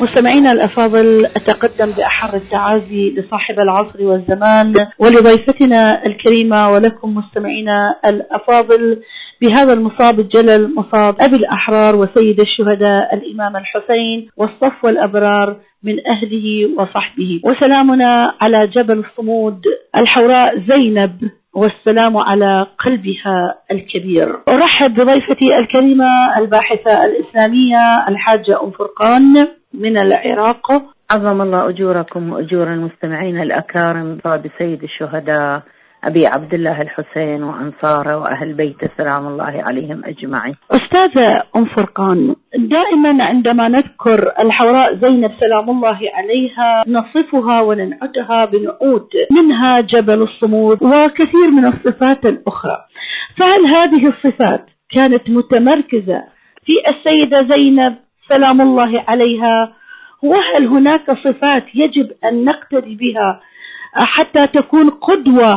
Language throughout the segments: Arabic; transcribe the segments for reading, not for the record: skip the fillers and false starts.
مستمعينا الأفاضل، أتقدم بأحر التعازي لصاحب العصر والزمان ولضيفتنا الكريمة ولكم مستمعينا الأفاضل بهذا المصاب الجلل، مصاب أبي الأحرار وسيد الشهداء الإمام الحسين والصفوة الأبرار من أهله وصحبه. وسلامنا على جبل الصمود الحوراء زينب، والسلام على قلبها الكبير. أرحب بضيفتي الكريمة الباحثة الإسلامية الحاجة أم فرقان من العراق. عظم الله أجوركم وأجور المستمعين الأكارم بسيد الشهداء أبي عبد الله الحسين وأنصاره وأهل بيته سلام الله عليهم أجمعين. أستاذة أم فرقان، دائما عندما نذكر الحوراء زينب سلام الله عليها نصفها وننعتها بنعوت منها جبل الصمود وكثير من الصفات الأخرى، فهل هذه الصفات كانت متمركزة في السيدة زينب سلام الله عليها، وهل هناك صفات يجب أن نقتدي بها حتى تكون قدوة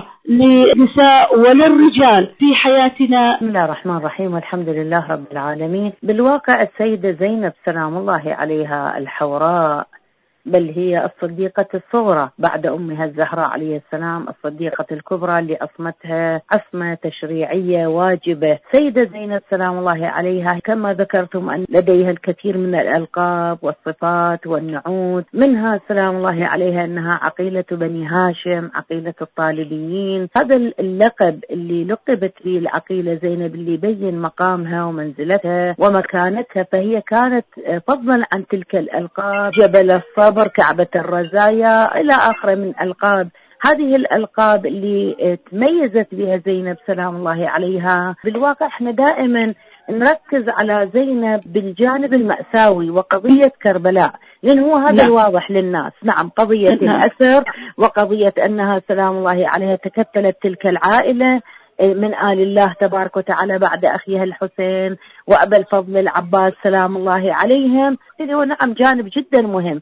للنساء وللرجال في حياتنا؟ بسم الله الرحمن الرحيم، والحمد لله رب العالمين. بالواقع السيدة زينب سلام الله عليها الحوراء، بل هي الصديقة الصغرى بعد أمها الزهراء عليه السلام، الصديقة الكبرى اللي أصمتها عصمة تشريعية واجبة. سيدة زينب سلام الله عليها كما ذكرتم أن لديها الكثير من الألقاب والصفات والنعوت، منها سلام الله عليها أنها عقيلة بني هاشم، عقيلة الطالبيين. هذا اللقب اللي لقبت به العقيلة زينب اللي يبين مقامها ومنزلتها ومكانتها، فهي كانت فضلا عن تلك الألقاب جبل الصبر، كعبة الرزايا إلى آخر من ألقاب. هذه الألقاب اللي تميزت بها زينب سلام الله عليها. بالواقع احنا دائما نركز على زينب بالجانب المأساوي وقضية كربلاء، لأن هو هذا الواضح للناس. نعم، قضية الأسر وقضية أنها سلام الله عليها تكتلت تلك العائلة من آل الله تبارك وتعالى بعد أخيها الحسين وأبا الفضل العباس سلام الله عليهم. هو نعم جانب جدا مهم،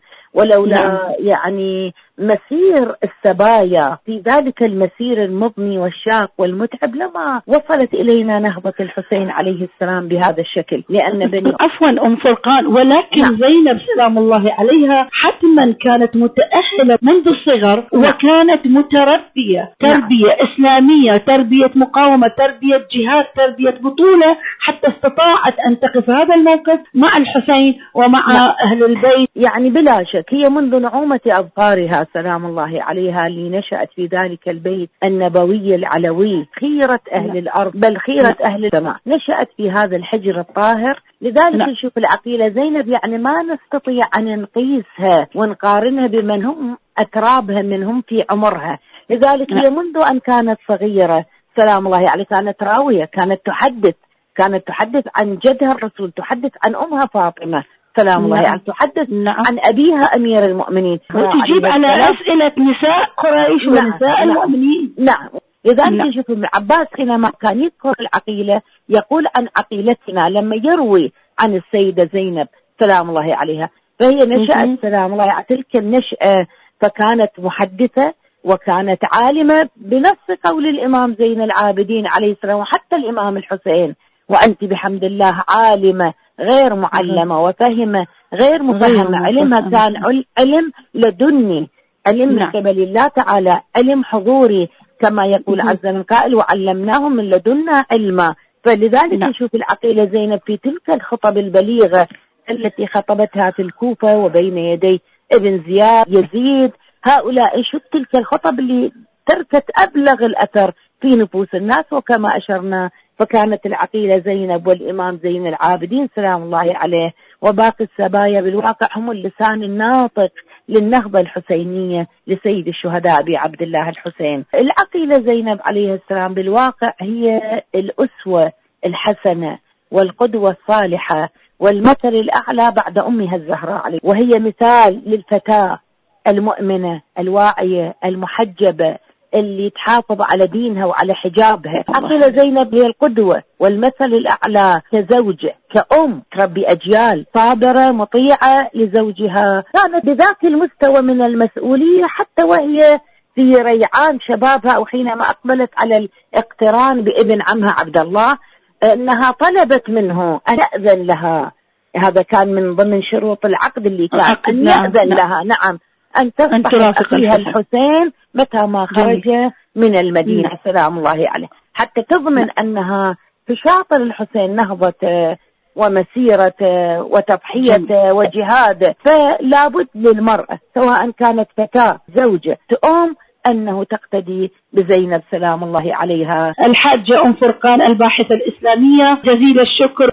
ولولا يعني مسير السبايا في ذلك المسير المضني والشاق والمتعب لما وصلت إلينا نهضة الحسين عليه السلام بهذا الشكل. لأن بني عفوا أم فرقان، ولكن زينب سلام الله عليها حتما كانت متأهلة منذ الصغر وكانت متربية تربية إسلامية، تربية مقاومة، تربية جهاد، تربية بطولة، حتى استطاعت أن تقف هذا الموقف مع الحسين ومع أهل البيت. يعني بلا شك هي منذ نعومة أظفارها سلام الله عليها اللي نشأت في ذلك البيت النبوي العلوي، خيرة أهل الأرض بل خيرة أهل السماء، نشأت في هذا الحجر الطاهر. لذلك نشوف العقيلة زينب يعني ما نستطيع أن نقيسها ونقارنها بمن هم أترابها منهم في عمرها. لذلك هي منذ أن كانت صغيرة سلام الله عليها كانت راوية، كانت تحدث عن جدها الرسول، تحدث عن أمها فاطمة سلام الله عليها، تحدث عن أبيها أمير المؤمنين، وتجيب على أسئلة نساء قريش ونساء المؤمنين. نعم، لذلك نشوف ابن عباس حينما كان يذكر العقيلة يقول عن عقيلتنا لما يروي عن السيدة زينب سلام الله عليها، فهي نشأت سلام الله على تلك النشأة، فكانت محدثة وكانت عالمة بنفس قول الإمام زين العابدين عليه السلام وحتى الإمام الحسين: وأنت بحمد الله عالمة غير معلمة وفهمة غير مفهمة. علمها كان علم لدني، علم من قبل الله تعالى، علم حضوري كما يقول عز من قائل: وعلمناهم من لدنا علما. فلذلك نشوف العقيلة زينب في تلك الخطب البليغة التي خطبتها في الكوفة وبين يدي ابن زياد يزيد، هؤلاء شوف تلك الخطب اللي تركت أبلغ الأثر في نفوس الناس. وكما أشرنا فكانت العقيلة زينب والإمام زين العابدين سلام الله عليه وباقي السبايا بالواقع هم اللسان الناطق للنهضة الحسينية لسيد الشهداء أبي عبد الله الحسين. العقيلة زينب عليه السلام بالواقع هي الأسوة الحسنة والقدوة الصالحة والمثل الأعلى بعد أمها الزهراء عليه، وهي مثال للفتاة المؤمنة الواعية المحجبة اللي تحافظ على دينها وعلى حجابها. عقيلة زينب هي القدوة والمثل الأعلى كزوجة، كأم تربي أجيال، صابرة مطيعة لزوجها، كانت بذاك المستوى من المسؤولية حتى وهي في ريعان شبابها أو حينما أقبلت على الاقتران بابن عمها عبد الله، أنها طلبت منه أن يأذن لها هذا كان من ضمن شروط العقد اللي كان أن يأذن لها نعم أن تصطحب أخيها الحسين متى ما خرج من المدينة سلام الله عليه، حتى تضمن أنها تشاطر الحسين نهضة ومسيرة وتضحية وجهاد. فلا بد للمرأة سواء كانت فتاة زوجة تؤم أنه تقتدي بزينب سلام الله عليها. الحاجة أم فرقان الباحثة الإسلامية، جزيل الشكر.